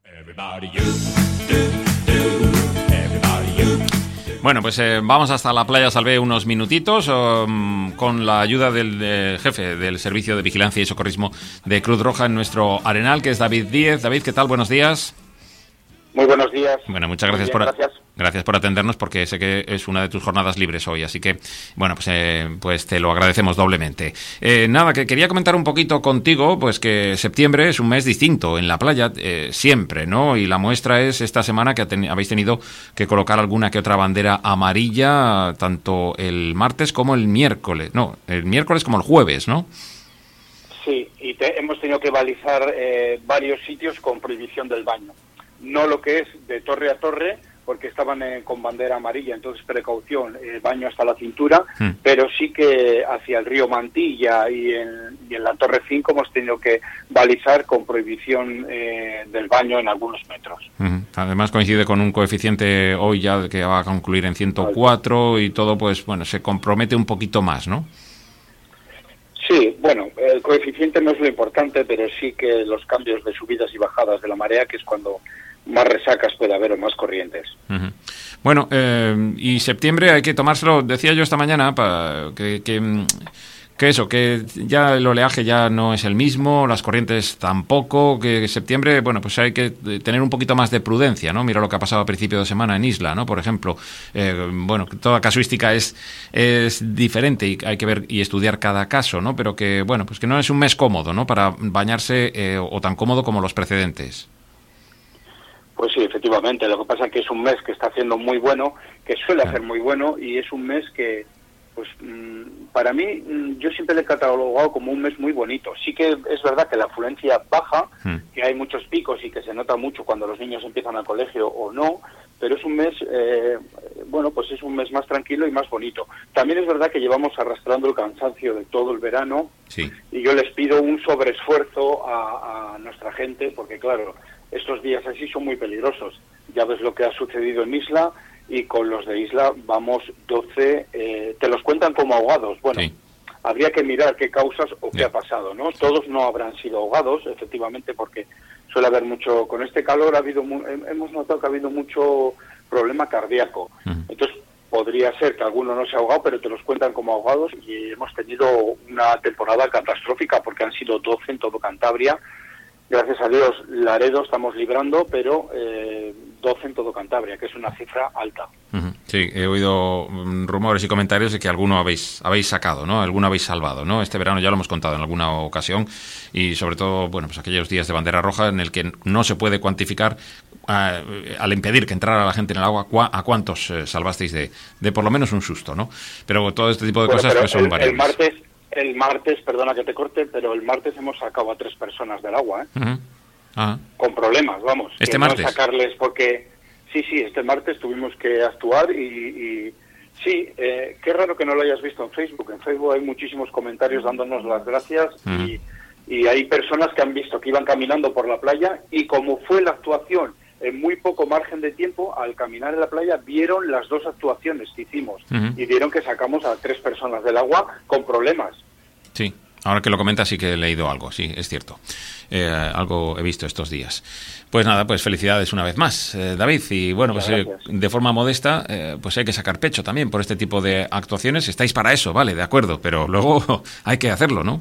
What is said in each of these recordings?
Bueno, pues vamos hasta la playa Salvé unos minutitos con la ayuda del jefe del Servicio de Vigilancia y Socorrismo de Cruz Roja en nuestro Arenal, que es David Díez. David, ¿qué tal? Buenos días. Muy buenos días. Bueno, muchas gracias gracias por atendernos, porque sé que es una de tus jornadas libres hoy, así que, bueno, pues te lo agradecemos doblemente. Nada, que quería comentar un poquito contigo, pues que septiembre es un mes distinto en la playa, siempre, ¿no? Y la muestra es esta semana que habéis tenido que colocar alguna que otra bandera amarilla, tanto el martes como el miércoles. No, el miércoles como el jueves, ¿no? Sí, y hemos tenido que balizar varios sitios con prohibición del baño. No lo que es de torre a torre, porque estaban con bandera amarilla, entonces precaución, baño hasta la cintura, pero sí que hacia el río Mantilla y en la Torre 5 hemos tenido que balizar con prohibición del baño en algunos metros. Además coincide con un coeficiente hoy ya que va a concluir en 104 y todo, pues bueno, se compromete un poquito más, ¿no? Sí, bueno, el coeficiente no es lo importante, pero sí que los cambios de subidas y bajadas de la marea, que es cuando más resacas puede haber o más corrientes. Bueno, y septiembre hay que tomárselo, decía yo esta mañana, que ya el oleaje ya no es el mismo, las corrientes tampoco, que septiembre, bueno, pues hay que tener un poquito más de prudencia, ¿no? Mira lo que ha pasado a principio de semana en Isla, ¿no? Por ejemplo, bueno, toda casuística es diferente y hay que ver y estudiar cada caso, ¿no? Pero que, bueno, pues que no es un mes cómodo, ¿no? Para bañarse o tan cómodo como los precedentes. Pues sí, efectivamente, lo que pasa es que es un mes que está haciendo muy bueno, que suele hacer muy bueno, y es un mes que, pues para mí, yo siempre le he catalogado como un mes muy bonito. Sí que es verdad que la afluencia baja, que hay muchos picos y que se nota mucho cuando los niños empiezan al colegio o no, pero es un mes, bueno, pues es un mes más tranquilo y más bonito. También es verdad que llevamos arrastrando el cansancio de todo el verano, sí. Y yo les pido un sobreesfuerzo a nuestra gente, porque claro, estos días así son muy peligrosos. Ya ves lo que ha sucedido en Isla, y con los de Isla vamos 12, te los cuentan como ahogados. Bueno, sí. Habría que mirar qué causas o qué ha pasado, ¿no? Todos no habrán sido ahogados, efectivamente, porque suele haber mucho, con este calor hemos notado que ha habido mucho problema cardíaco. Entonces, podría ser que alguno no se ha ahogado, pero te los cuentan como ahogados, y hemos tenido una temporada catastrófica, porque han sido 12 en todo Cantabria. Gracias a Dios, Laredo estamos librando, pero 12 en todo Cantabria, que es una cifra alta. Sí, he oído rumores y comentarios de que alguno habéis sacado, ¿no? Alguno habéis salvado, ¿no? Este verano ya lo hemos contado en alguna ocasión, y sobre todo, bueno, pues aquellos días de bandera roja en el que no se puede cuantificar, al impedir que entrara la gente en el agua, a cuántos salvasteis de por lo menos un susto, ¿no? Pero todo este tipo de cosas pues son variables. El martes, perdona que te corte, pero el martes hemos sacado a 3 personas del agua, con problemas, vamos. ¿Este martes? No sacarles porque... Sí, este martes tuvimos que actuar y sí, qué raro que no lo hayas visto en Facebook. En Facebook hay muchísimos comentarios dándonos las gracias y hay personas que han visto que iban caminando por la playa, y como fue la actuación en muy poco margen de tiempo, al caminar en la playa vieron las 2 actuaciones que hicimos y vieron que sacamos a 3 personas del agua con problemas. Sí, ahora que lo comentas sí que he leído algo, sí, es cierto. Algo he visto estos días. Pues nada, pues felicidades una vez más, David. Y bueno, pues de forma modesta, pues hay que sacar pecho también por este tipo de actuaciones. Estáis para eso, vale, de acuerdo, pero luego hay que hacerlo, ¿no?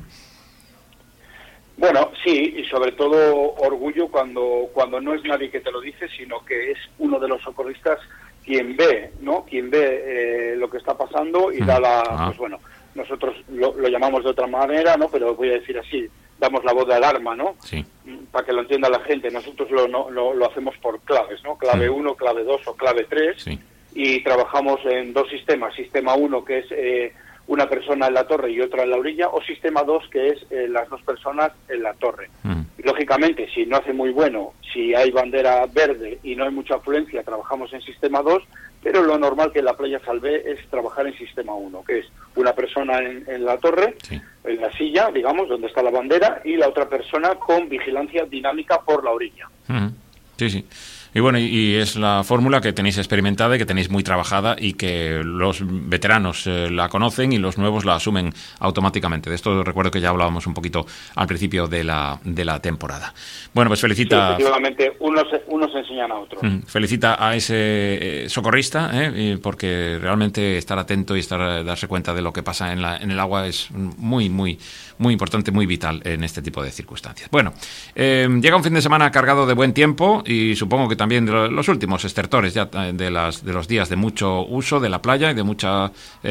Bueno, sí, y sobre todo orgullo cuando no es nadie que te lo dice, sino que es uno de los socorristas quien ve, ¿no? Quien ve lo que está pasando y da pues bueno, nosotros lo llamamos de otra manera, ¿no? Pero voy a decir así, damos la voz de alarma, ¿no? Sí. Para que lo entienda la gente. Nosotros lo hacemos por claves, ¿no? Clave 1, clave 2 o clave 3, sí. Y trabajamos en 2 sistemas. Sistema 1, que es una persona en la torre y otra en la orilla, o sistema 2, que es las 2 personas en la torre. Lógicamente, si no hace muy bueno, si hay bandera verde y no hay mucha afluencia, trabajamos en sistema 2, pero lo normal que en la playa Salvé es trabajar en sistema 1, que es una persona en la torre, sí. En la silla, digamos, donde está la bandera, y la otra persona con vigilancia dinámica por la orilla. Sí, sí. Y bueno, y es la fórmula que tenéis experimentada y que tenéis muy trabajada y que los veteranos la conocen y los nuevos la asumen automáticamente. De esto recuerdo que ya hablábamos un poquito al principio de la temporada. Bueno, pues felicita... Sí, efectivamente, unos enseñan a otros. Felicita a ese socorrista, porque realmente estar atento y darse cuenta de lo que pasa en el agua es muy, muy, muy importante, muy vital en este tipo de circunstancias. Bueno, llega un fin de semana cargado de buen tiempo y supongo que también de los últimos estertores ya de los días de mucho uso de la playa y de mucha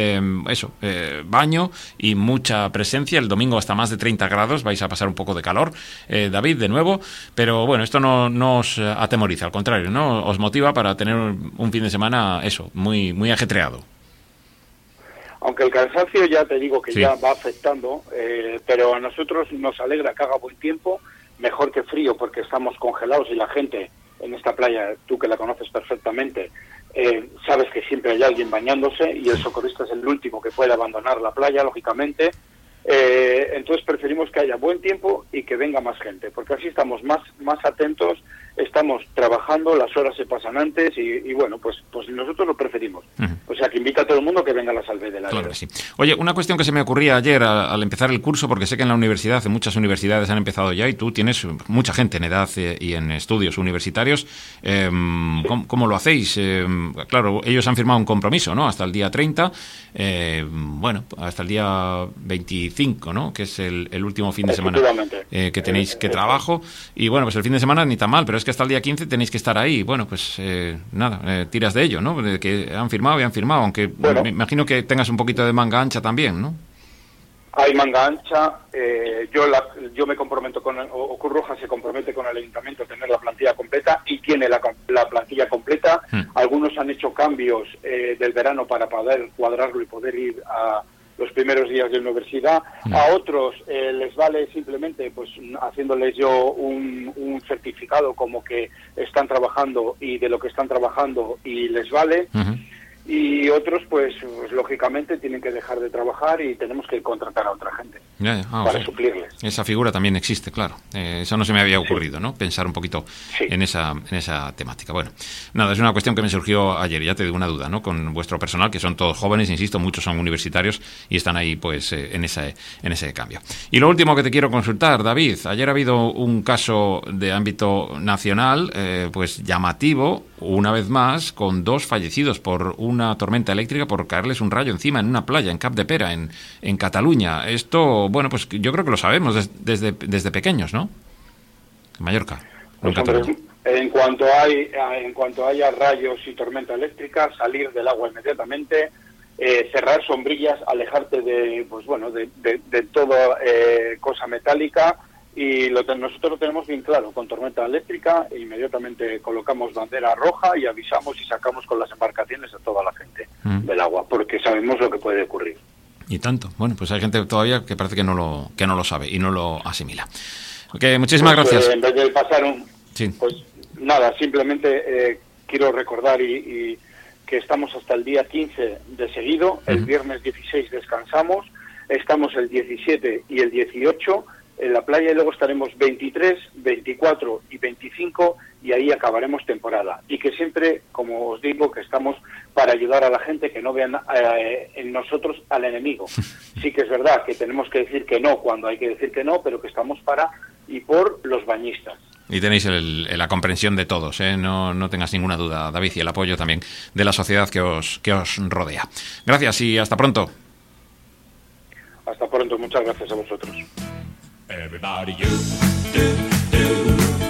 baño y mucha presencia. El domingo hasta más de 30 grados, vais a pasar un poco de calor, David, de nuevo, pero bueno, esto no os atemoriza, al contrario, ¿no? Os motiva para tener un fin de semana, muy, muy ajetreado. Aunque el cansancio ya te digo que ya va afectando, pero a nosotros nos alegra que haga buen tiempo, mejor que frío, porque estamos congelados y la gente en esta playa, tú que la conoces perfectamente, sabes que siempre hay alguien bañándose y el socorrista es el último que puede abandonar la playa, lógicamente. Entonces preferimos que haya buen tiempo y que venga más gente, porque así estamos más atentos, estamos trabajando, las horas se pasan antes y bueno, pues nosotros lo preferimos. O sea, que invita a todo el mundo que venga a la Salve del Área. Claro que sí. Oye, una cuestión que se me ocurría ayer al empezar el curso, porque sé que en la universidad, en muchas universidades han empezado ya, y tú tienes mucha gente en edad y en estudios universitarios. ¿Cómo lo hacéis? Claro, ellos han firmado un compromiso, ¿no? Hasta el día 30, hasta el día 25, ¿no? Que es el último fin de semana que tenéis que trabajo. Y bueno, pues el fin de semana ni tan mal, pero es que hasta el día 15 tenéis que estar ahí. Bueno, pues tiras de ello, ¿no? De que han firmado y han firmado, aunque me imagino que tengas un poquito de manga ancha también, ¿no? Hay manga ancha. Yo me comprometo o Cruz Roja se compromete con el Ayuntamiento a tener la plantilla completa y tiene la plantilla completa. Algunos han hecho cambios del verano para poder cuadrarlo y poder ir a los primeros días de universidad. A otros les vale simplemente pues haciéndoles yo un certificado como que están trabajando y de lo que están trabajando y les vale. Y otros pues lógicamente tienen que dejar de trabajar y tenemos que contratar a otra gente para suplirles. Esa figura también existe, claro. Eso no se me había ocurrido, ¿no? Pensar un poquito en esa temática. Bueno, nada, es una cuestión que me surgió ayer, ya te digo una duda, ¿no? Con vuestro personal, que son todos jóvenes, insisto, muchos son universitarios y están ahí pues en ese cambio. Y lo último que te quiero consultar, David, ayer ha habido un caso de ámbito nacional pues llamativo, una vez más, con 2 fallecidos por una tormenta eléctrica por caerles un rayo encima en una playa en Capdepera, en Cataluña. Esto, bueno, pues yo creo que lo sabemos desde pequeños, ¿no? En Mallorca. Pues, hombre, en cuanto haya rayos y tormenta eléctrica, salir del agua inmediatamente, cerrar sombrillas, alejarte de toda cosa metálica. Y nosotros lo tenemos bien claro, con tormenta eléctrica inmediatamente colocamos bandera roja y avisamos y sacamos con las embarcaciones a toda la gente del agua, porque sabemos lo que puede ocurrir. Y tanto. Bueno, pues hay gente todavía que parece que no lo sabe y no lo asimila. Okay, muchísimas gracias. En vez de pasar Sí. Pues nada, simplemente quiero recordar y que estamos hasta el día 15 de seguido, el viernes 16 descansamos, estamos el 17 y el 18 en la playa y luego estaremos 23, 24 y 25 y ahí acabaremos temporada. Y que siempre, como os digo, que estamos para ayudar a la gente, que no vean en nosotros al enemigo. Sí que es verdad que tenemos que decir que no cuando hay que decir que no, pero que estamos para y por los bañistas. Y tenéis la comprensión de todos, ¿eh? No tengas ninguna duda, David, y el apoyo también de la sociedad que os rodea. Gracias y hasta pronto. Hasta pronto, muchas gracias a vosotros. Everybody, you do.